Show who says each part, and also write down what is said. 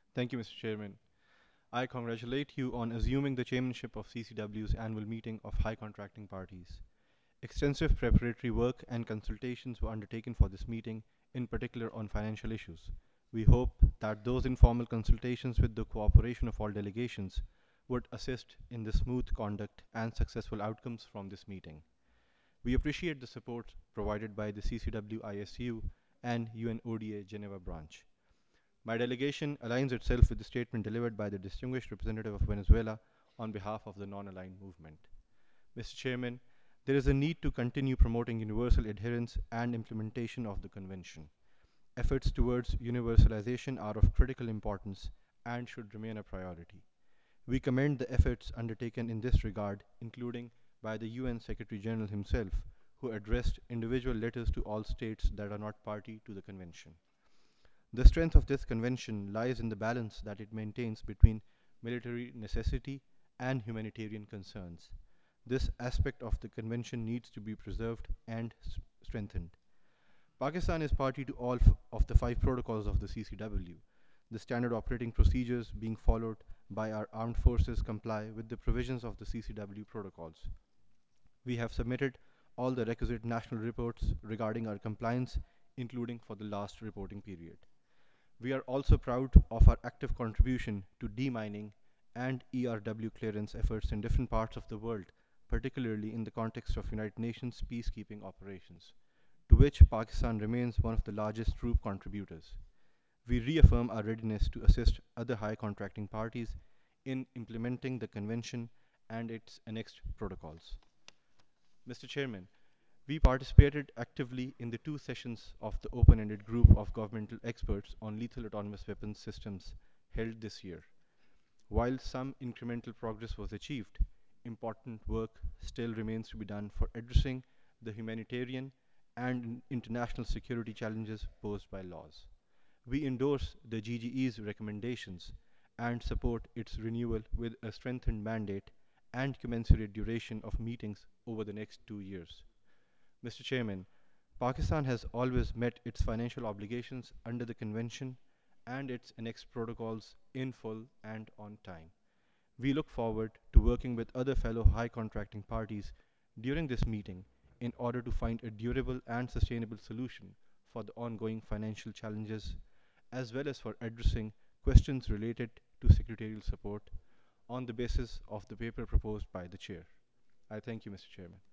Speaker 1: Thank you, Mr. Chairman. I congratulate you on assuming the chairmanship of CCW's annual meeting of high contracting parties. Extensive preparatory work and consultations were undertaken for this meeting, in particular on financial issues. We hope that those informal consultations with the cooperation of all delegations would assist in the smooth conduct and successful outcomes from this meeting. We appreciate the support provided by the CCW ISU and UNODA Geneva branch. My delegation aligns itself with the statement delivered by the distinguished representative of Venezuela on behalf of the non-aligned movement. Mr. Chairman, there is a need to continue promoting universal adherence and implementation of the Convention. Efforts towards universalization are of critical importance and should remain a priority. We commend the efforts undertaken in this regard, including by the UN Secretary General himself, who addressed individual letters to all states that are not party to the Convention. The strength of this convention lies in the balance that it maintains between military necessity and humanitarian concerns. This aspect of the convention needs to be preserved and strengthened. Pakistan is party to all of the five protocols of the CCW. The standard operating procedures being followed by our armed forces comply with the provisions of the CCW protocols. We have submitted all the requisite national reports regarding our compliance, including for the last reporting period. We are also proud of our active contribution to demining and ERW clearance efforts in different parts of the world, particularly in the context of United Nations peacekeeping operations, to which Pakistan remains one of the largest troop contributors. We reaffirm our readiness to assist other high contracting parties in implementing the convention and its annexed protocols. Mr. Chairman, we participated actively in the two sessions of the open-ended group of governmental experts on lethal autonomous weapons systems held this year. While some incremental progress was achieved, important work still remains to be done for addressing the humanitarian and international security challenges posed by laws. We endorse the GGE's recommendations and support its renewal with a strengthened mandate and commensurate duration of meetings over the next 2 years. Mr. Chairman, Pakistan has always met its financial obligations under the Convention and its annexed protocols in full and on time. We look forward to working with other fellow high contracting parties during this meeting in order to find a durable and sustainable solution for the ongoing financial challenges, as well as for addressing questions related to secretarial support on the basis of the paper proposed by the Chair. I thank you, Mr. Chairman.